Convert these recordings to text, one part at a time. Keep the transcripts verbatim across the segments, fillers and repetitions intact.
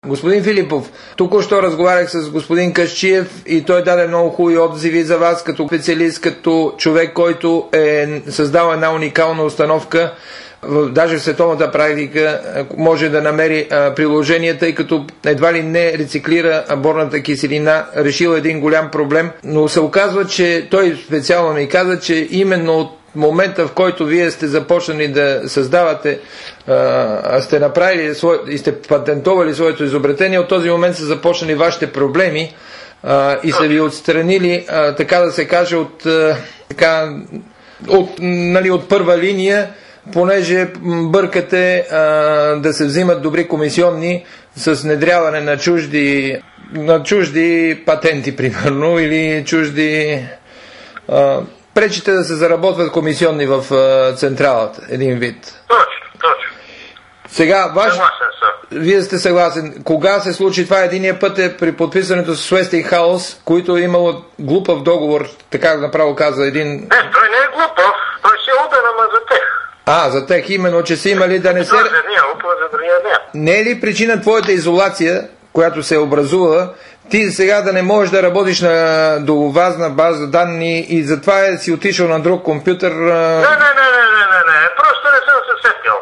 Господин Филипов, току-що разговарях с господин Касчиев и той даде много хубави отзиви за вас като специалист, като човек, който е създал една уникална установка, даже в световната практика може да намери приложения, тъй като едва ли не рециклира борната киселина, решил един голям проблем, но се оказва, че той специално ми каза, че именно от момента, в който вие сте започнали да създавате, а, сте направили и сте патентовали своето изобретение, от този момент са започнали вашите проблеми а, и са ви отстранили, а, така да се каже, от, а, така, от, нали, от първа линия, понеже бъркате а, да се взимат добри комисионни с внедряване на чужди, на чужди патенти, примерно, или чужди... А, пречите да се заработват комисионни в а, централата, един вид. Точно, точно. Сега, ваш... Съгласен съм. Вие сте съгласен. Кога се случи това? Единия път е при подписването с Westinghouse, който е имало глупав договор, така направо каза един... Не, той не е глупав, той си е уден, ама за тех. А, за тех именно, че са имали да не се... За едния лупа, за другия не. Не е ли причина твоята изолация, която се е образувала, ти сега да не можеш да работиш на доловазна база данни и затова е си отишъл на друг компютър? Не, не, не, не, не, не, не. Просто не съм се сетил.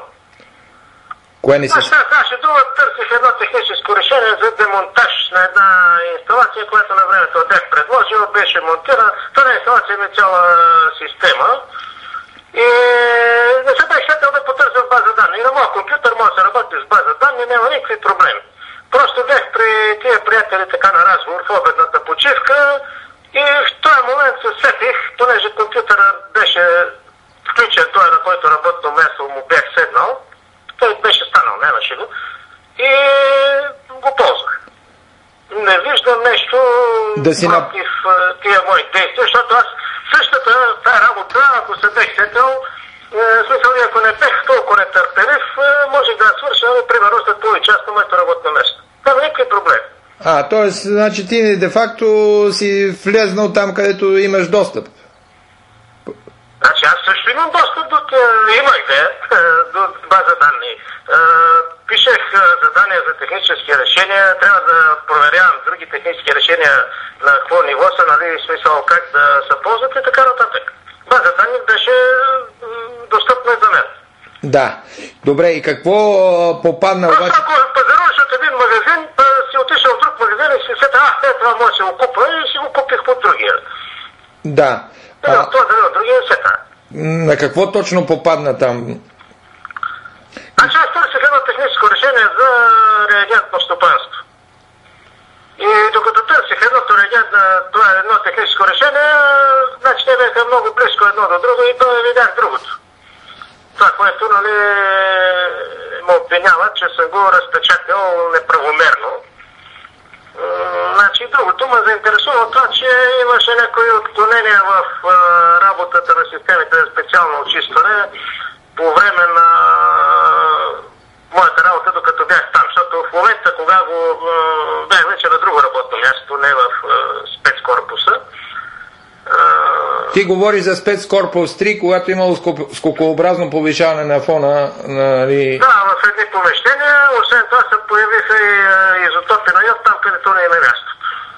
Кое не се... Аз тази дума търсих едно техническо решение за демонтаж на една инсталация, която на времето бях предложил, беше монтирана. Това инсталация има цяла система. И не се бях сетил да потърся в база данни. И на моя компютър може да се работи с база данни, няма никакви проблеми. Просто бях при тия приятели така на разговор в обедната почивка и в този момент се сетих, понеже компютъра беше включен, той на който работно място му бях седнал, той беше станал, нямаше го, и го ползвах. Не виждам нещо да си против на... тия мои действия, защото аз същата тая работа, ако се бях сетил, в смисъл, ако не бех толкова нетърпелив, можех да свърша, примерно, след половин час на моето работно место. Няма никакви проблеми. А, т.е. значи ти де-факто си влезнал там, където имаш достъп. Значи аз също имам достъп до... Имах, да, до база данни. Пишех задания за технически решения, трябва да проверявам други технически решения на какво ниво са, нали, смисъл как да се ползват и така нататък. База данни беше достъпна за мен. Да. Добре, и какво попадна обаче? обаче? Просто ако пазаруваш от един магазин, си отишъл в друг магазин и си сета, а, е, това може да си го купа и си го купих под другия. Да. Да, а... това да от другия сета. На какво точно попадна там? Значи аз търсих едно техническо решение за реагентно стопанство. И докато търсих едното реагент, това е едно техническо решение, значи те бяха много близко едно до друго и той видях другото. Това, което, нали, ме обвинява, че съм го разпечатал неправомерно. Значи другото ме заинтересува това, че имаше някои отклонения в а, работата на системите за специално очистване по време на моята работа, докато бях там. Защото в момента, кога го а, бях вече на друго работно място, не в а, спецкорпуса, ти говориш за спецкорпус три, когато имало скокообразно повишаване на фона, нали... Да, в едни помещения, освен това се появиха и изотопи на йод там, където не има място.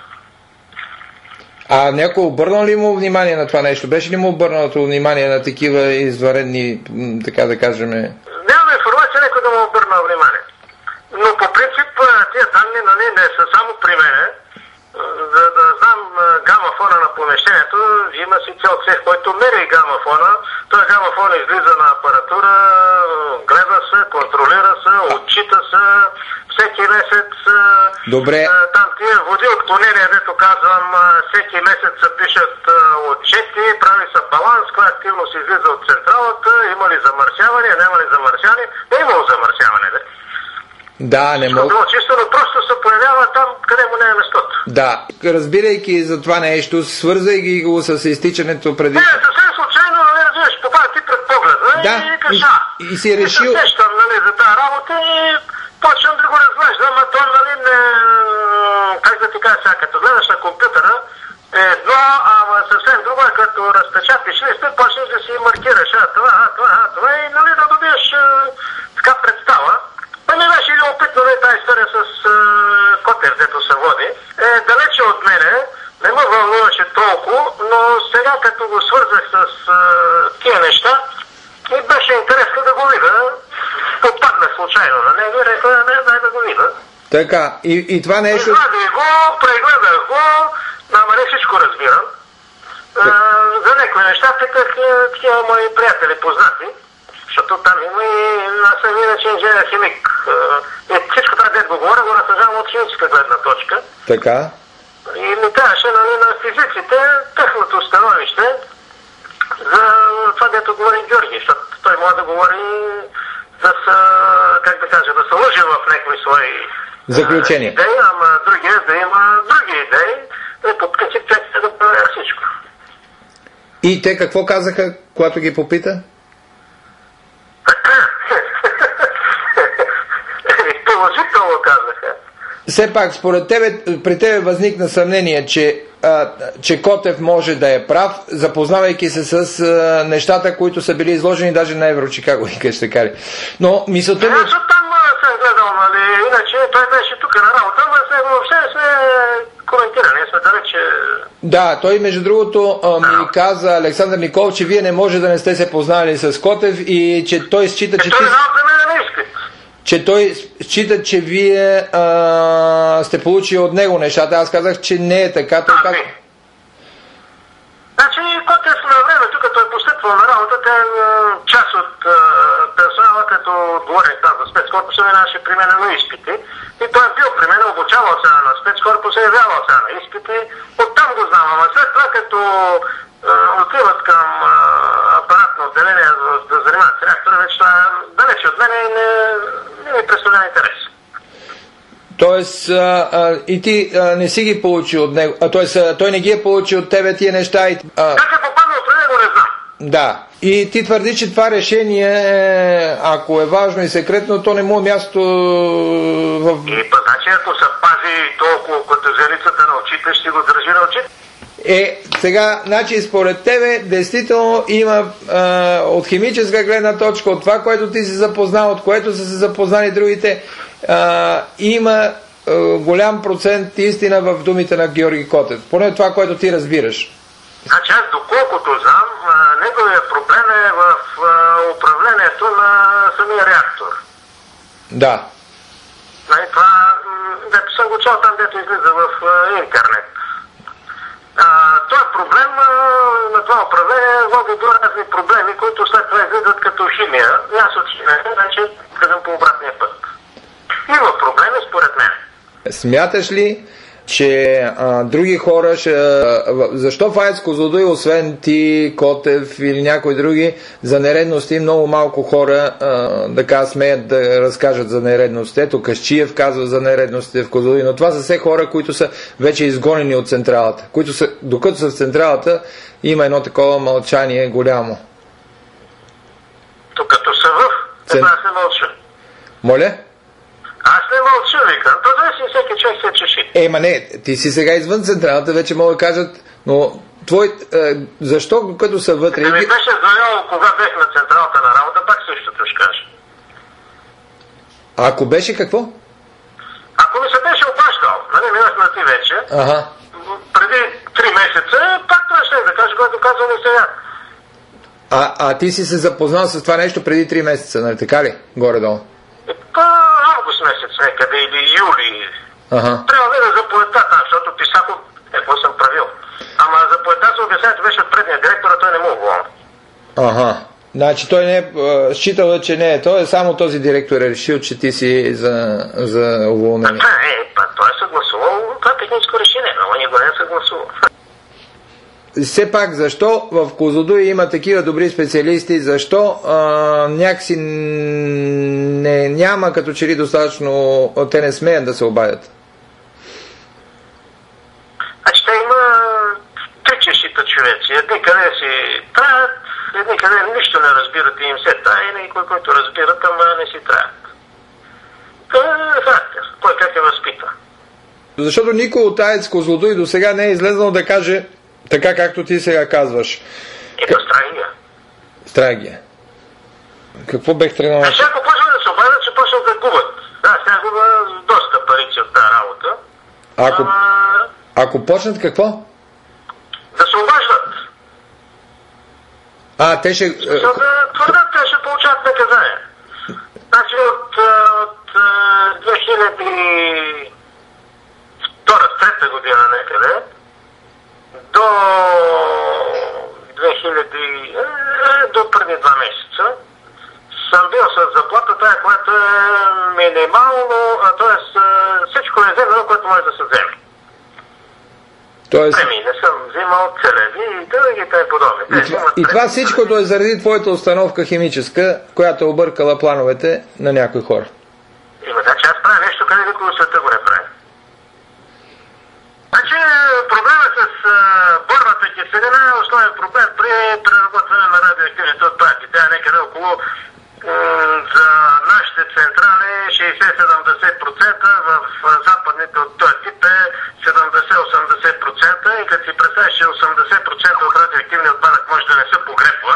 А някой обърнал ли му внимание на това нещо? Беше ли му обърнато внимание на такива извънредни, така да кажем? Нямам информация някой да му обърнал внимание. Но по принцип тия данни, нали, не са само при мене. За да знам гамафона на помещението, има си цял цех, който мери гамафона. Той гамафон излиза на апаратура, гледа се, контролира се, отчита се всеки месец. Добре. Там тия води отклонения, дето казвам, всеки месец се пишат отчети, прави се баланс, каква активност излиза от централата, има ли замърсяване, няма ли замърсяване, не е имало замърсяване, да? Да, не мога. Чисто, но просто се появява там, къде му не е местото. Да, разбирайки за това нещо, свързайки го с изтичането преди... Не, съвсем случайно, нали, разбираш, попада ти пред погледа, да, и кажа. И, и си решил... И се сещам, нали, за тази работа и почвам да го разглеждам, а той, нали, не... Как да ти кажа сега, като гледаш на компютъра, е едно, ама съвсем друго е, като разпечатиш листа, почнеш да си маркираш, а това, а това, а това, и, нали, да добиеш така представа. Па ми беше любопитно, нали, тази история с а, Котев, дето се води, е далече от мене, не ме вълнуваше толкова, но сега като го свързах с а, тия неща, ми беше интересно да го видя. Попаднах случайно на него и рекла, не, дай да го видя. Така, и, и това нещо... Извадих го, прегледах го, ама не всичко разбирам. А, за някои неща питах такива мои приятели, познати, защото там има и аз съм иначе инженер химик. И всичко това, дето го говоря, го разсъжавам от химическа гледна точка. Така. И ми трябваше, нали, на физиците тяхното становище за това, дето говори Георги, защото той може да говори да са, как да кажа, да се лъжи в някои свои заключения. Идеи, ама другия да има други идеи, и по принцип тя да проверя всичко. И те какво казаха, когато ги попита? Положително казаха. Все пак, според тебе, при тебе възникна съмнение, че, а, че Котев може да е прав, запознавайки се с а, нещата, които са били изложени даже на Еврочикаго, и ще кажа. Но мисълта ми... Аз там съм гледал, нали, иначе той беше тук на работа, но сега въобще не сме коментирали, сме далече... Да, той между другото а, ми каза, Александър Николов, че вие не може да не сте се познали с Котев и че той счита, че... Е, той е за мен не иска. Че той счита, че вие а, сте получили от него нещата. Аз казах, че не е така. Той а, как... не. Значи, Котев на времето, като е постъпвал на работа, те част от а, персонала, като отговорих там за спецкорпуса, минаваше при мен на изпити. И той е бил при мен, обучавал се на спецкорпуса, явявал се на изпити. Оттам го знам, ама след това, като а, отиват към а, апаратно отделение да, да занимават с реактора, вече това далече от мен и не, не ми представлява интерес. Тоест, а, а, и ти а, не си ги получил от него. А, тоест, а, той не ги е получил от тебе тия неща. И, а... Как е попаднал при него, не знам. Да. И ти твърди, че това решение, ако е важно и секретно, то не му е място в... И па, значи, ако се пази толкова като зеницата на очите, ще го държи на очите. Е, сега, значи, според тебе, действително има а, от химическа гледна точка, от това, което ти си запознал, от което са се запознали другите, а, има а, голям процент истина в думите на Георги Котев. Поне това, което ти разбираш. Значи аз доколкото знам, неговия проблем е в управлението на самия реактор. Да. Нали, това, дето съм го чул там, дето излиза в интернет. А, този проблем на това управление води до разни проблеми, които след това излизат като химия. И аз от химия, значи казвам по обратния път. Има проблеми според мен. Смяташ ли, че а, други хора ще... А, защо в АЕЦ Козлодуй, освен ти, Котев или някои други, за нередности много малко хора а, така смеят да разкажат за нередности? Ето Касчиев казва за нередностите в Козлодуй, но това са все хора, които са вече изгонени от централата. Които са, докато са в централата, има едно такова мълчание голямо. Докато са в... Цен... Аз не мълча. Моля? Аз не мълча, викам. То зависи всеки човек се чеши. Е, ма не, ти си сега извън централата, вече могат да кажат, но твой, е, защо като са вътре... Да ми беше звънял, кога бех на централата на работа, пак същото ще кажа. А ако беше какво? Ако ми се беше обаждал, нали, минах на ти вече, ага. Преди три месеца, пак това ще да кажа, което казвам и сега. А, а ти си се запознал с това нещо преди три месеца, нали така ли? Горе-долу. Па, август месец някъде или юли. Ага. Трябва да видя заповедта там, защото Писаков, какво съм правил. Ама заповедта се обяснението беше от предния директор, а той не му уволни. Ага. Значи той не е считал, че не е. Той е само този директор е решил, че ти си за, за уволнение. А, е, па, той е съгласувал, това е техническо решение, но никой не е съгласувал. Все пак, защо в Козлодуй има такива добри специалисти, защо а, някакси не, няма като че ли достатъчно, те не смеят да се обадят? Значи те има три чешита човеци, едни къде си траят, едни къде нищо не разбират и им се тая, и никой, който разбират, ама не си траят. Това е характер, кой как е възпитан. Защото никой от АЕЦ Козлодуй до сега не е излезнал да каже така, както ти сега казваш. Ето, страх ги. Страх ги. Какво бех тръгнал? А сега ако почва да се обадят, че почват да губят. Да, сега губа доста. работа. Ако, А, ако почнат какво? да се обаждат. А, те ще... За да твърдат, те ще получават наказание. Значи от, от две хиляди и втора трета година некъде до две хиляди, до преди два месеца съм бил с заплата, тая, която е минимално, т.е. всичко е вземено, което може да се вземе. Тоест... Ами, не съм взимал целеви и други тъй подобни. И, това, и това всичкото е заради твоята установка химическа, която е объркала плановете на някои хора. Има, значи аз правя нещо, къде никога света го не прави. Значи проблема с а, борната киселина е основен проблем при преработване на радиоактивните отпадъци. Тя е някъде около м- за нашите централи шейсет до седемдесет процента, в западните от този тип е седемдесет до осемдесет процента и като си представиш, че осемдесет процента от радиоактивния отпадък може да не се погребва.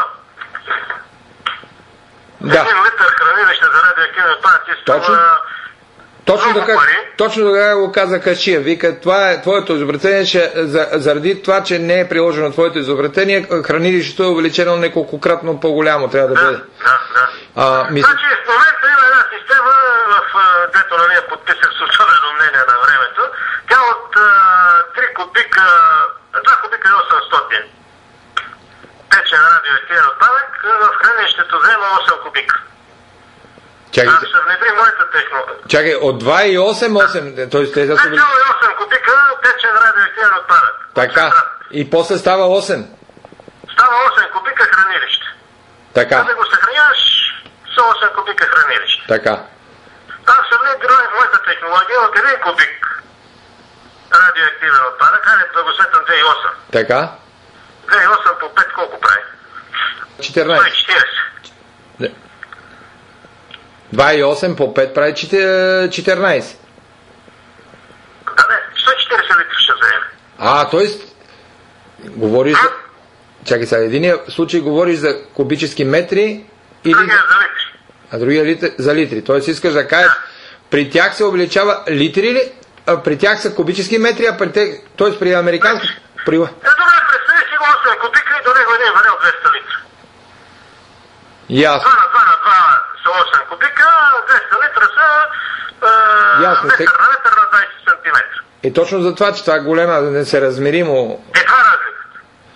Да. Един литър хранилище за радиоактивни отпадъци Точно. струва Точно много така, пари. точно така го каза Кашия. Вика, това е твоето изобретение, че за, заради това, че не е приложено твоето изобретение, хранилището е увеличено неколкократно по-голямо. Трябва да Да, бъде. да, да. А, мис... Значи в момента има една система, в дето на ние подписах с особено мнение на времето. Тя от а, три кубика, два кубика и осемстотин течен радиоактивен отпадък, в хранилището взема осем кубика. Чакай, Ако се внедри моята технология. чакай, от два и осем, осем, т.е. те са... две цяло и осем кубика течен радиоактивен отпадък. Така, и после става осем. Става осем кубика хранилище. Така, За да го съхраняваш, са осем кубика хранилище. така. Аз съм внедрил в моята технология от един кубик радиоактивен отпадък, хайде да го сетам две хиляди и осем. Така, две хиляди и осем по пет колко прави? четиринайсет. сто и четирийсет. два и осем по пет прави четиринайсет. Да, не, сто и четирийсет литра ще вземе. А, т.е. говориш за... Чакай сега, единия случай говориш за кубически метри или... Другия за литри. А другия литри, за литри. Т.е. искаш да кажеш, при тях се увеличава литри ли? А при тях са кубически метри, а при тях... Т.е. при американски... При... Е, добре, представи си го осем кубика и до него един варил двеста литра. Ясно. два на два на два са осем кубика, двеста литра са е, Ясно, метър тъй- на метър на двайсет сантиметра. И точно за това, че това е голема, несеразмеримо